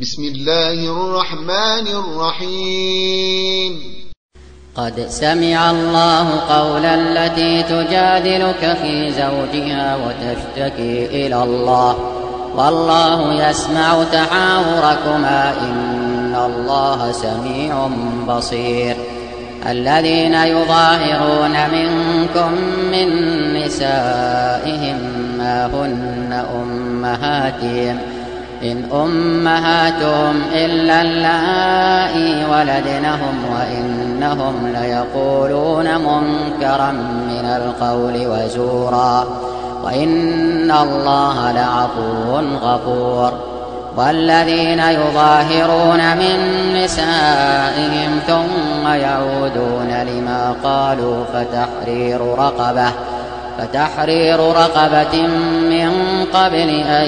بسم الله الرحمن الرحيم. قد سمع الله قول التي تجادلك في زوجها وتشتكي إلى الله والله يسمع تحاوركما إن الله سميع بصير. الذين يظاهرون منكم من نسائهم ما هن أمهاتهم إن أمهاتهم إلا اللائي ولدنهم وإنهم ليقولون منكرا من القول وزورا وإن الله لعفو غفور. والذين يظاهرون من نسائهم ثم يعودون لما قالوا فتحرير رقبة من قبل أن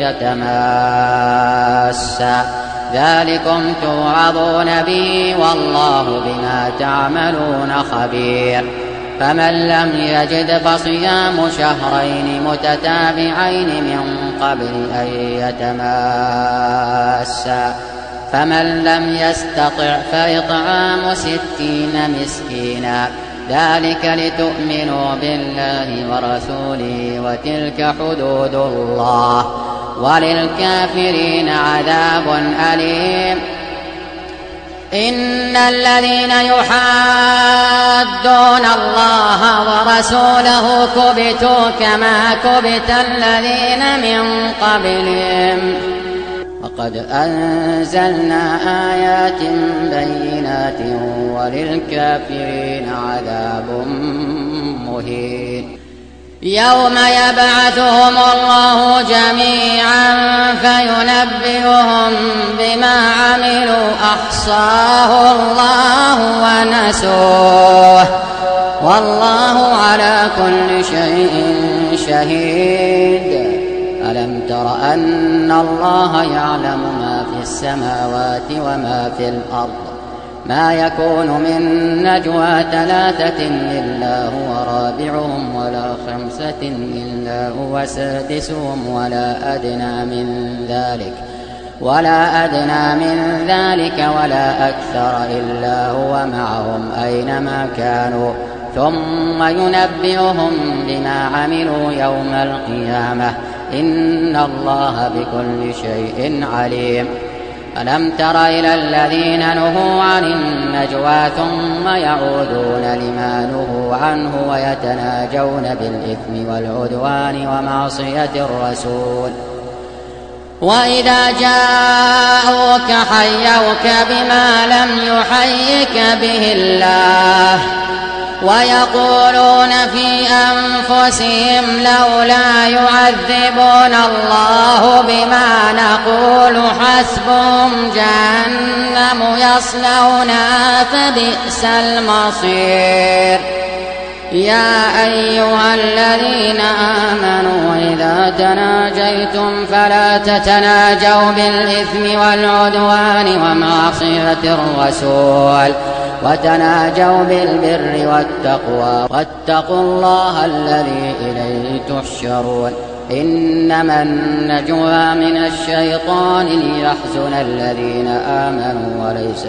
يتماسا ذلكم توعظون به والله بما تعملون خبير. فمن لم يجد فصيام شهرين متتابعين من قبل أن يتماسا فمن لم يستطع فإطعام 60 مسكينا ذلك لتؤمنوا بالله ورسوله وتلك حدود الله وللكافرين عذاب أليم. إن الذين يحادون الله ورسوله كبتوا كما كبت الذين من قبلهم وقد أنزلنا آيات بينات وللكافرين عذاب مهين. يوم يبعثهم الله جميعا فينبئهم بما عملوا أحصاه الله ونسوه والله على كل شيء شهيد. ألم تر أن الله يعلم ما في السماوات وما في الأرض ما يكون من نجوى 3 إلا هو رابعهم ولا 5 إلا هو سادسهم ولا أدنى من ذلك ولا أكثر إلا هو معهم أينما كانوا ثم ينبئهم بما عملوا يوم القيامة إن الله بكل شيء عليم. ألم تر إلى الذين نهوا عن النجوى ثم يعودون لما نهوا عنه ويتناجون بالإثم والعدوان ومعصية الرسول وإذا جاءوك حيوك بما لم يحيك به الله ويقولون في أنفسهم لولا يعذبون الله بما نقول حسبهم جهنم يصلونها فبئس المصير. يا أيها الذين آمنوا إذا تناجيتم فلا تتناجوا بالإثم والعدوان ومعصية الرسول وتناجوا بالبر والتقوى واتقوا الله الذي إليه تحشرون. إنما النجوى من الشيطان ليحزن الذين آمنوا وليس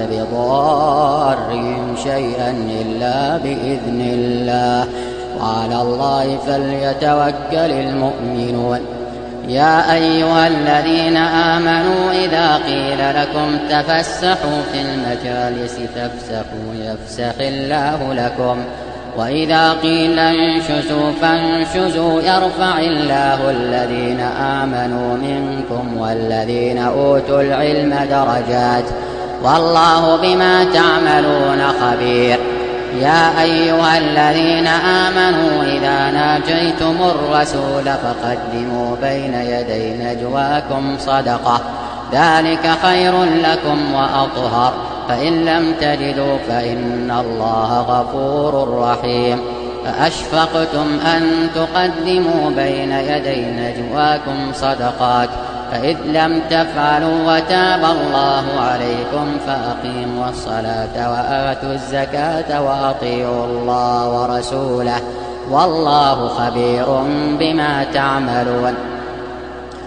بضارهم شيئا إلا بإذن الله وعلى الله فليتوكل المؤمنون. يا أيها الذين آمنوا إذا قيل لكم تفسحوا في المجالس تفسحوا يفسح الله لكم وإذا قيل انشزوا فانشزوا يرفع الله الذين آمنوا منكم والذين أوتوا العلم درجات والله بما تعملون خبير. يا أيها الذين آمنوا إذا ناجيتم الرسول فقدموا بين يدي نجواكم صدقة ذلك خير لكم وأطهر فإن لم تجدوا فإن الله غفور رحيم. فأشفقتم أن تقدموا بين يدي نجواكم صدقات فإذ لم تفعلوا وتاب الله عليكم فأقيموا الصلاة وآتوا الزكاة وأطيعوا الله ورسوله والله خبير بما تعملون.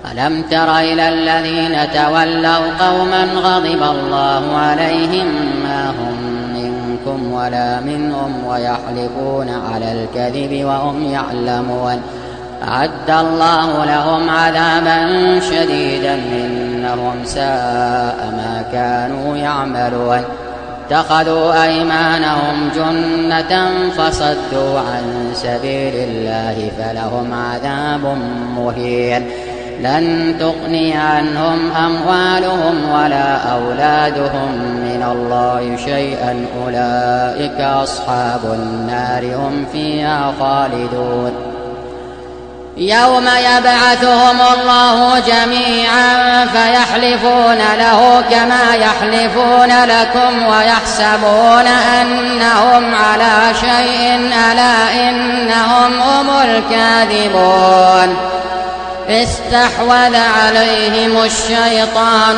ألم تر إلى الذين تولوا قوما غضب الله عليهم ما هم منكم ولا منهم ويحلفون على الكذب وهم يعلمون أعد الله لهم عذابا شديدا إنهم ساء ما كانوا يعملون اتخذوا أيمانهم جنة فصدوا عن سبيل الله فلهم عذاب مهين لن تغني عنهم أموالهم ولا أولادهم من الله شيئا أولئك أصحاب النار هم فيها خالدون يوم يبعثهم الله جميعا فيحلفون له كما يحلفون لكم ويحسبون أنهم على شيء ألا إنهم هم الكاذبون استحوذ عليهم الشيطان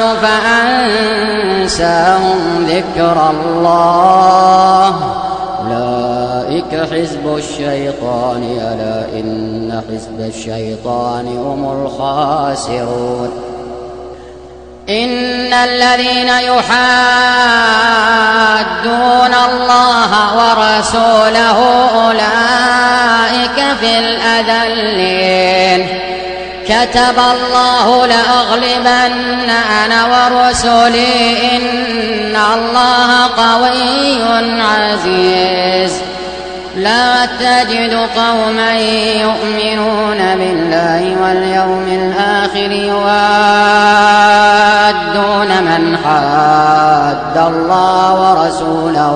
فأنساهم ذكر الله أولئك حزب الشيطان ألا إن حزب الشيطان هم الخاسرون إن الذين يحادون الله ورسوله أولئك في الأذلين كتب الله لأغلبن أنا ورسلي إن الله قوي عزيز لا تجد قوما يؤمنون بالله واليوم الآخر يوادون من حاد الله ورسوله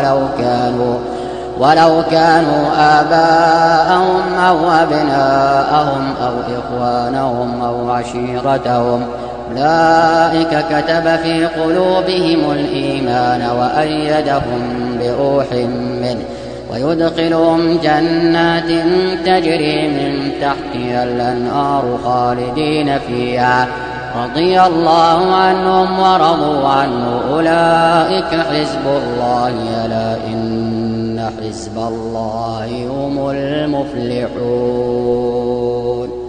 ولو كانوا آباءهم أو أبناءهم أو إخوانهم أو عشيرتهم أولئك كتب في قلوبهم الإيمان وأيدهم بروح منه ويدخلهم جنات تجري من تحتها الأنهار خالدين فيها رضي الله عنهم ورضوا عنه أولئك حزب الله ألا إن حزب الله هم المفلحون